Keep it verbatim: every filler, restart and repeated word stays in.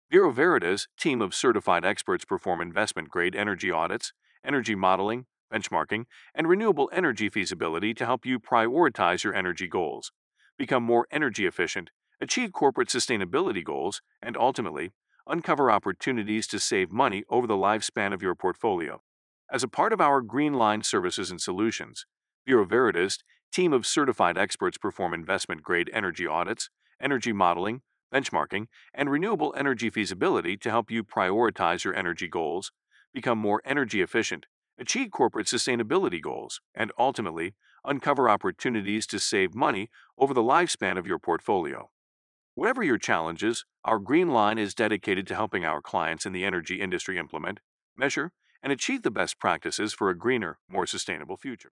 Bureau Veritas' team of certified experts perform investment grade energy audits, energy modeling, benchmarking, and renewable energy feasibility to help you prioritize your energy goals, become more energy efficient, achieve corporate sustainability goals, and ultimately, uncover opportunities to save money over the lifespan of your portfolio. As a part of our Green Line services and solutions, Bureau Veritas' team of certified experts perform investment grade energy audits, energy modeling, benchmarking, and renewable energy feasibility to help you prioritize your energy goals, become more energy efficient, achieve corporate sustainability goals, and ultimately uncover opportunities to save money over the lifespan of your portfolio. Whatever your challenges, our Green Line is dedicated to helping our clients in the energy industry implement, measure, and achieve the best practices for a greener, more sustainable future.